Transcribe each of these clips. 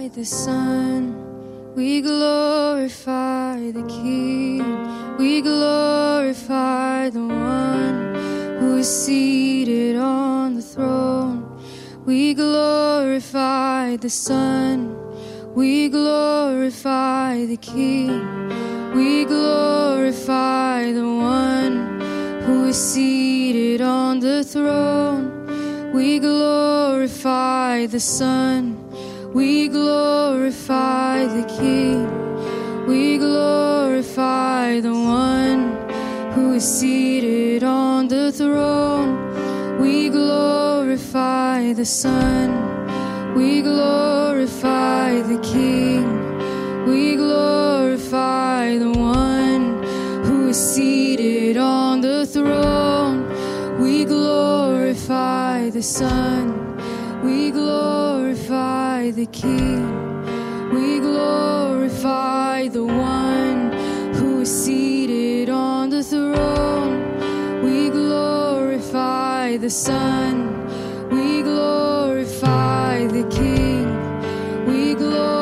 the Son, we glorify the King, we glorify the one who is seated on the throne. We glorify the Son, we glorify the King, we glorify the one who is seated on the throne. We glorify the Son, we glorify the King, we glorify the one who is seated on the throne. We glorify the Son, we glorify the King, we glorify the one who is seated on the throne. We glorify the Son, we glorify the King, we glorify the one who is seated on the throne. We glorify the Son, we glorify the King, we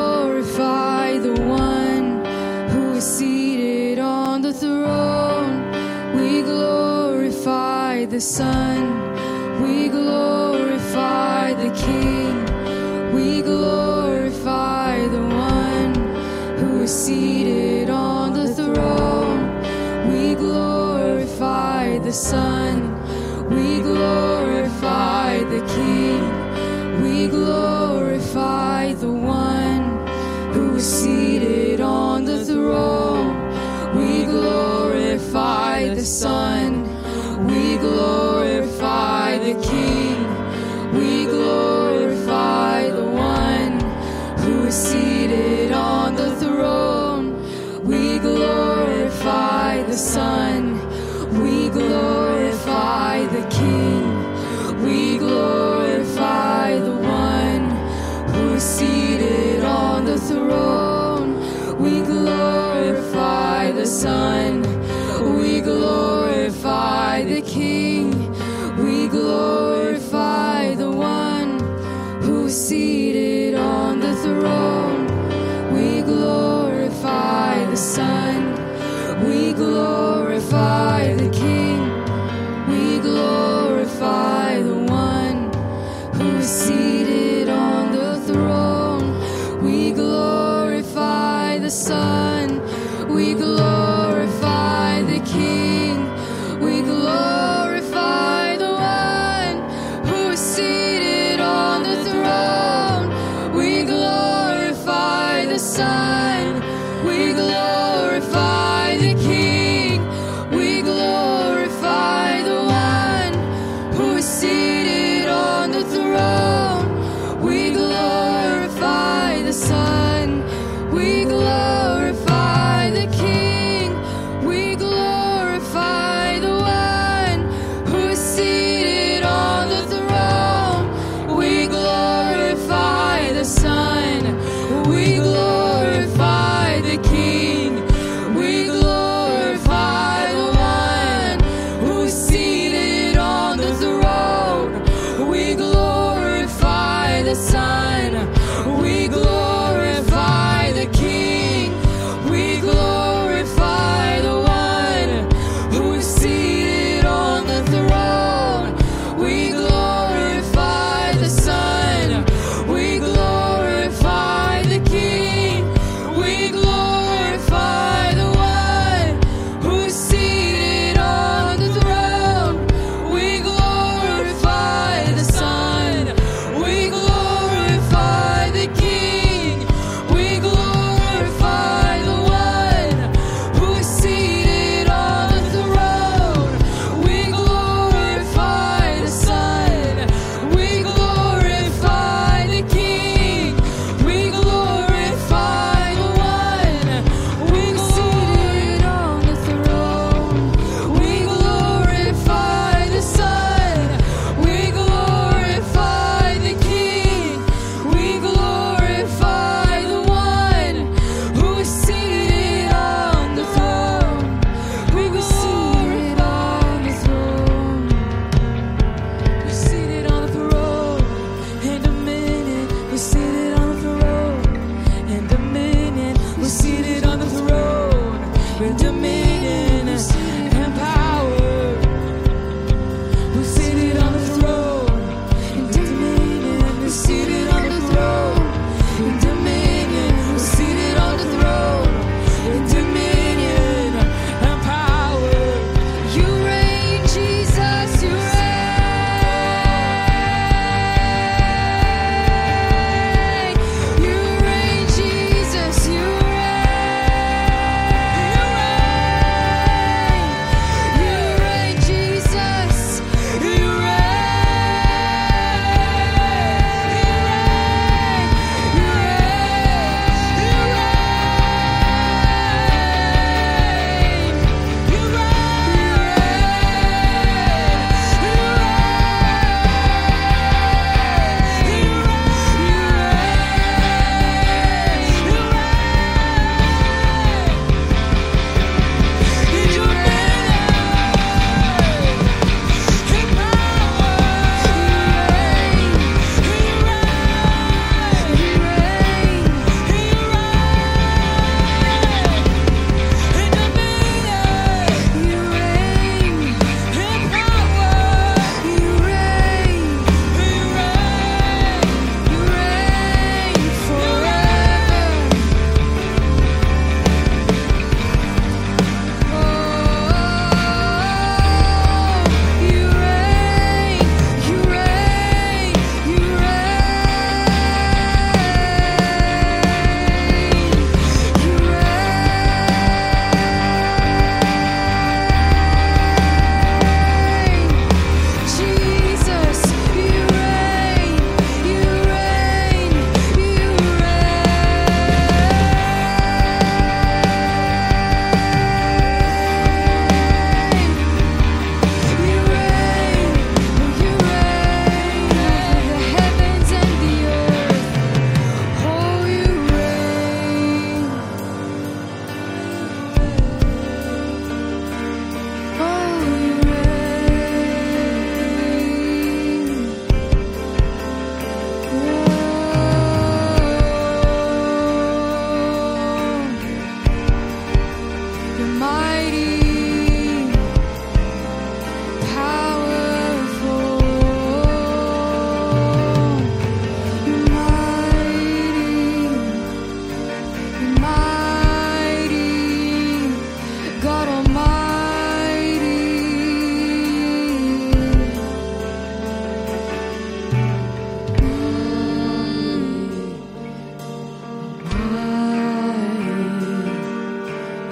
glorify the one who is seated on the throne. We glorify the Son, we glorify the King, we glorify the one who is seated on the throne. We glorify the Son, we glorify the King, we glorify the one who is seated on the throne. We glorify the Son, we glorify the King, we glorify the one who is seated on the throne. We glorify the Son, we glorify the King, we glorify the one who is seated on the throne. We glorify the Son, we glorify the King, we glorify the one who is seated on the throne. We glorify the Son, we glorify the King, we glorify the one who is seated on the throne. We glorify the Son, we glorify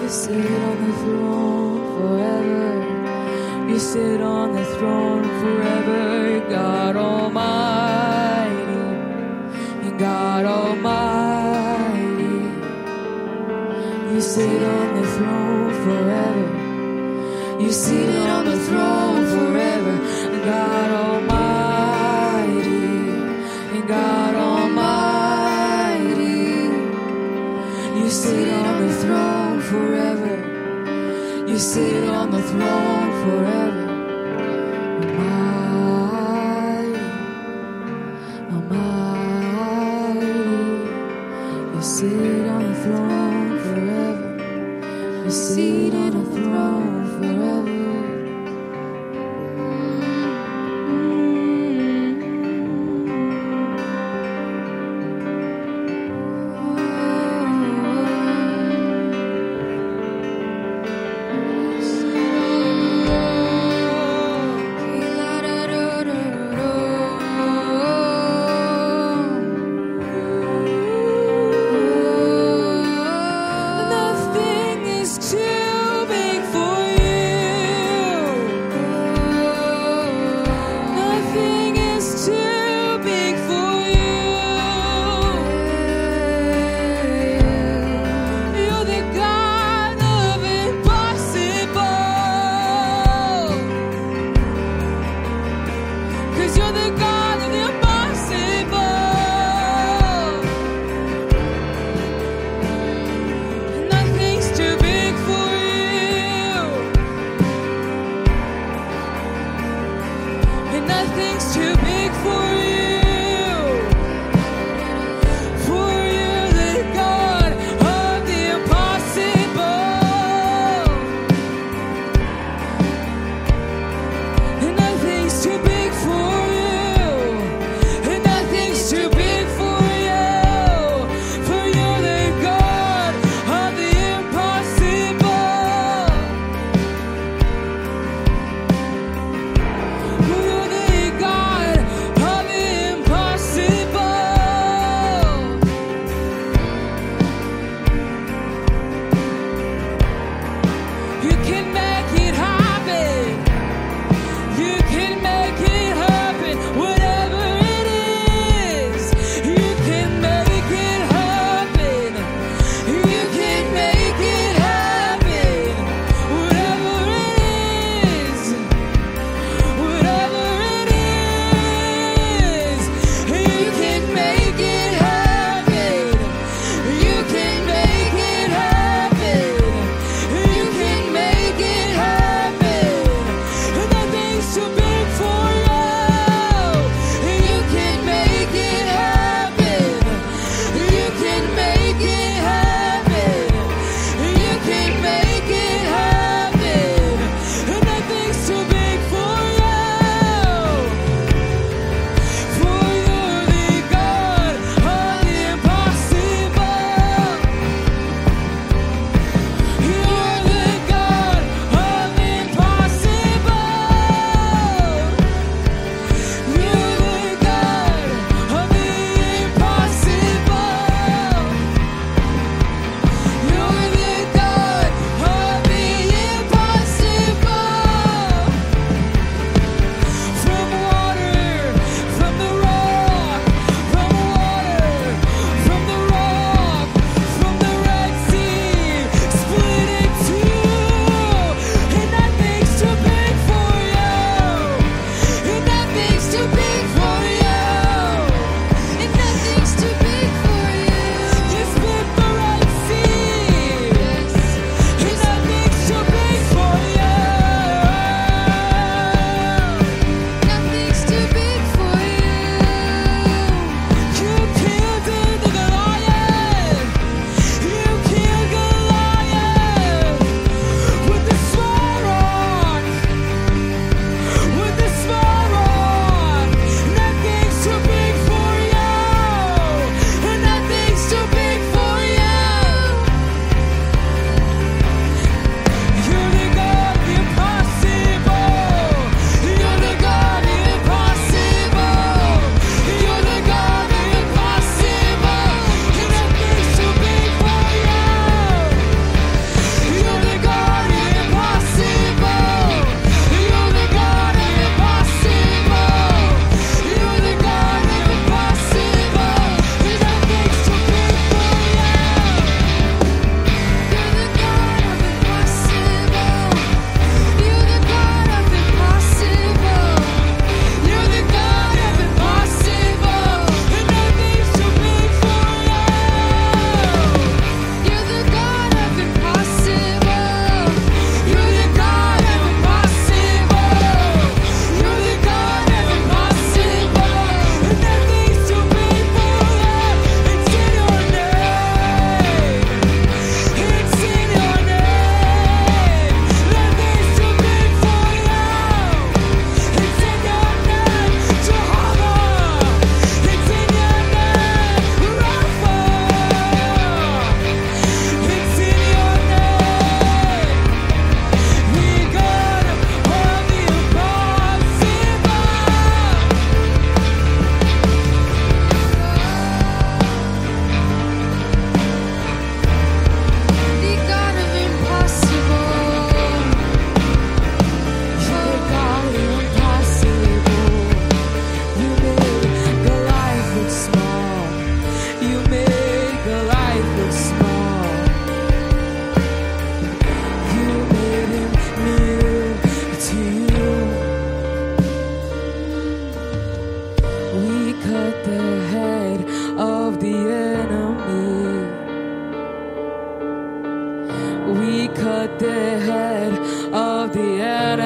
sit on the throne forever. You sit on the throne forever. God Almighty. God Almighty. You sit on the throne forever. You sit on the throne forever. God Almighty. God Almighty. You sit on the throne forever. You sit on the throne forever. Almighty, Almighty. You sit on the throne forever. You sit on the throne forever. Nothing is too big for you.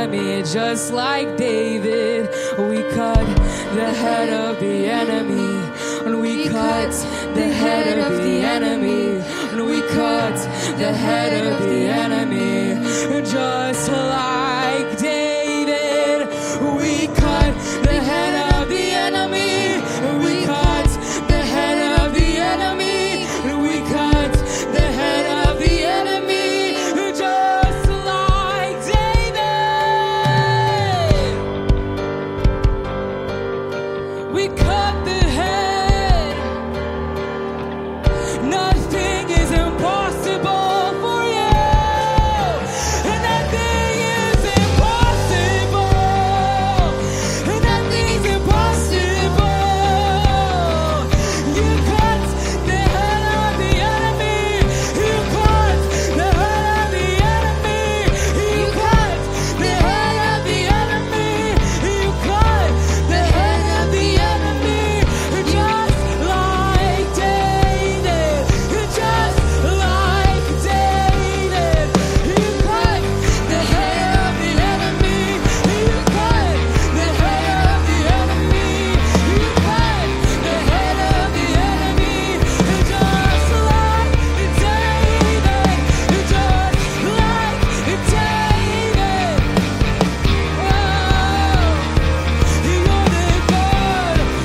enemy. Just like David, we cut the head of the enemy. And we cut the head of the enemy. And we cut the head of the enemy. Just like David, we cut the head of the enemy. We cut the head of the enemy. We cut the head of the enemy. Just like David, we cut the head. Nothing is impossible for you. Nothing is impossible. Nothing's impossible. You cut the head of the enemy. You cut the head of the enemy. You cut the head of the enemy. You cut the head of the enemy. Just like David. Just like David. You cut the head of the enemy. You cut the head of the enemy. You cut the head of the enemy. Just like David. Just like David. Oh, you're the God of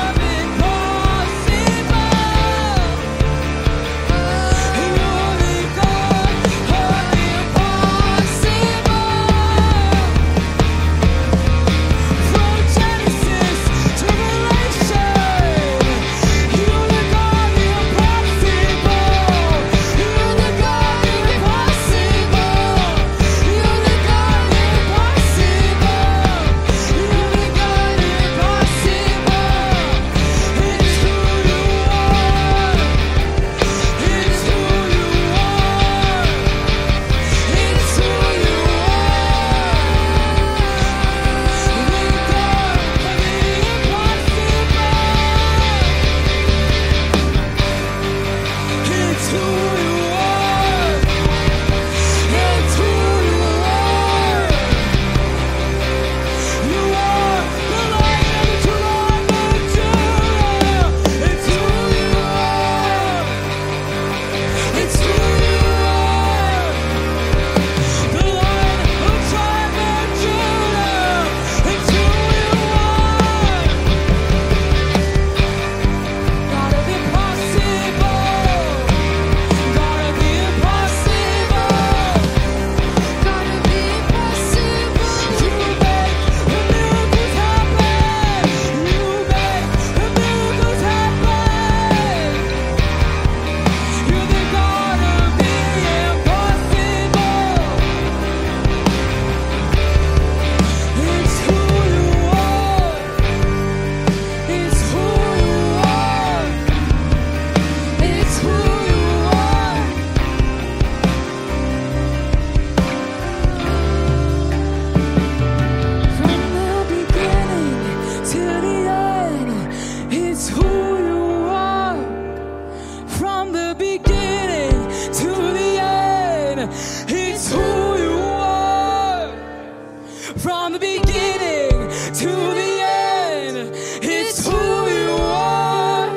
From the beginning to the end, it's who you are.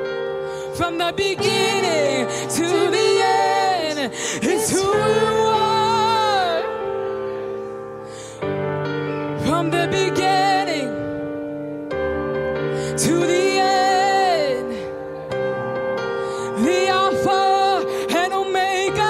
From the beginning to the end, it's who you are. From the beginning to the end, the Alpha and Omega,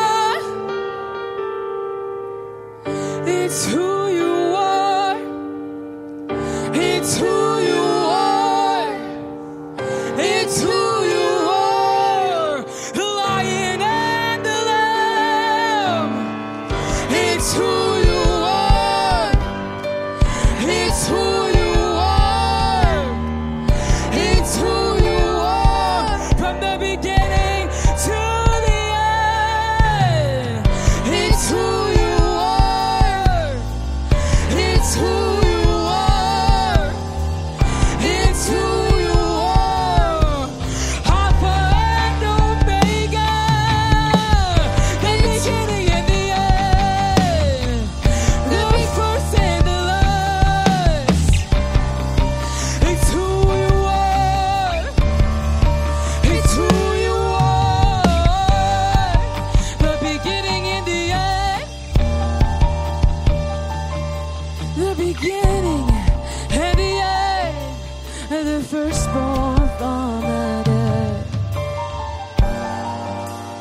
it's who you are. It's who you are. It's who you are. The Lion and the Lamb. It's who you are. It's who you are. It's who you are. From the beginning to the end. It's who you are. It's who you are. It's who you are. Alpha and Omega. The beginning and the end. The first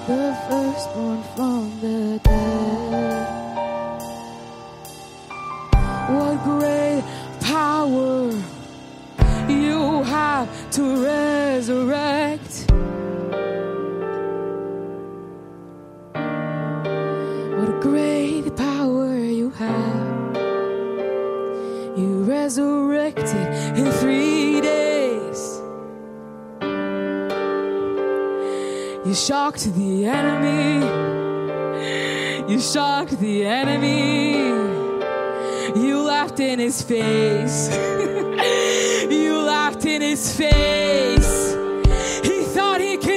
the firstborn from the dead. What great power you have to resurrect. What great power you have. You resurrected in 3 days. You shocked the enemy. You shocked the enemy. You laughed in his face. You laughed in his face. He thought he could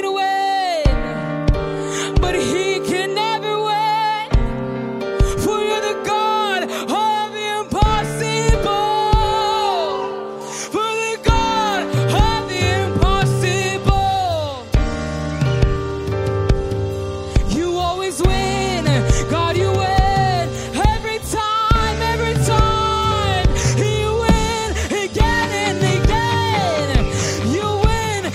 win, but he can never win. For you're the God of the impossible. For the God of the impossible. You always win. God, you win. Every time, every time. You win again and again. You win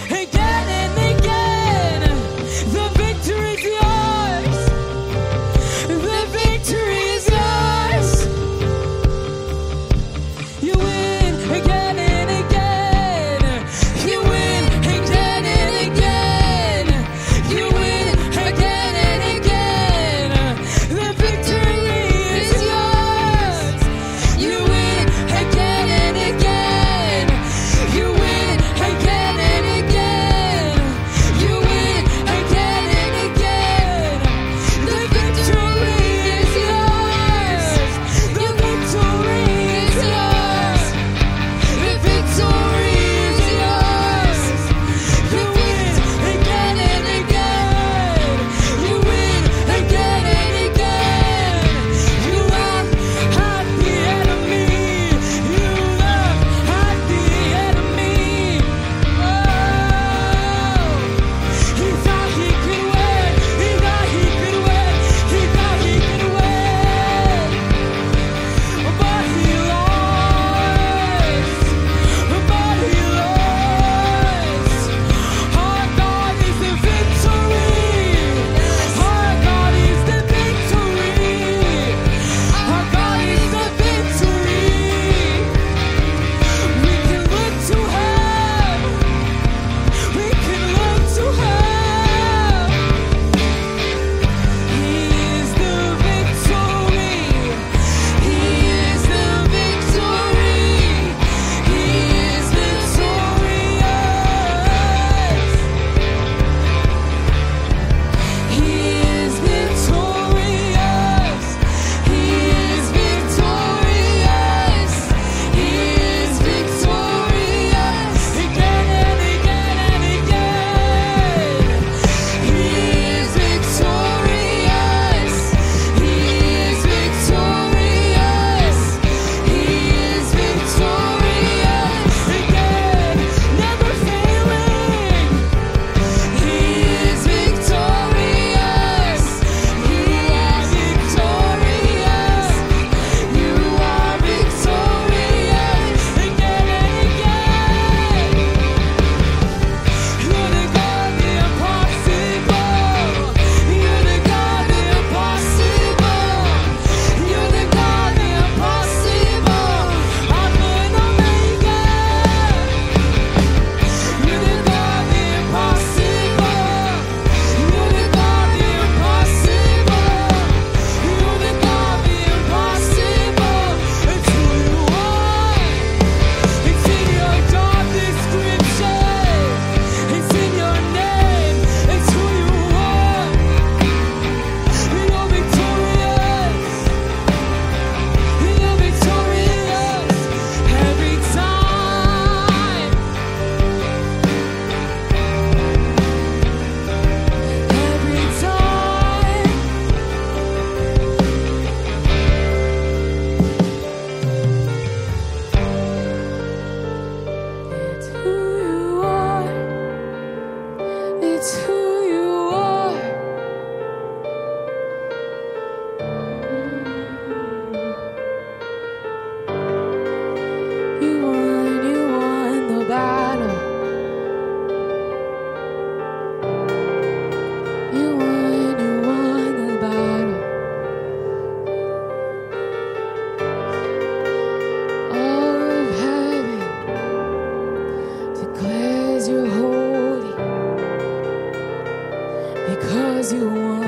because you won.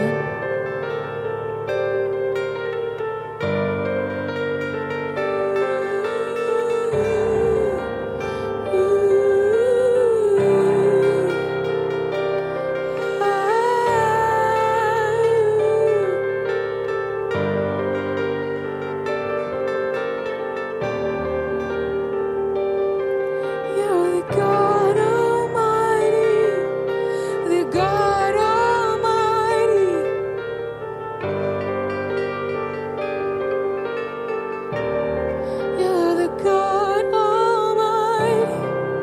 You're the God Almighty, the God Almighty. You're the God Almighty.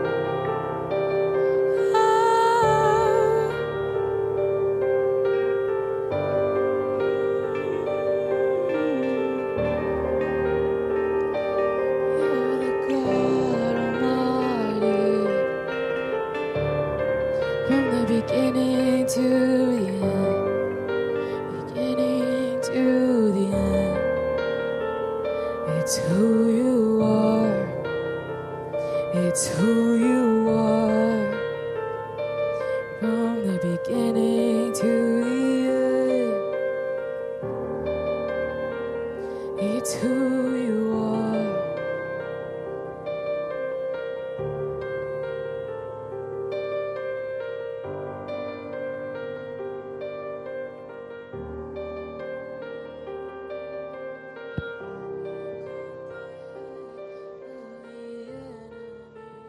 You're the God Almighty. From the beginning to the end, beginning to the end. It's who you are. It's who you are. From the beginning to the end. It's who you are.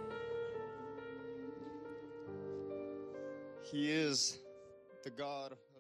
He is the God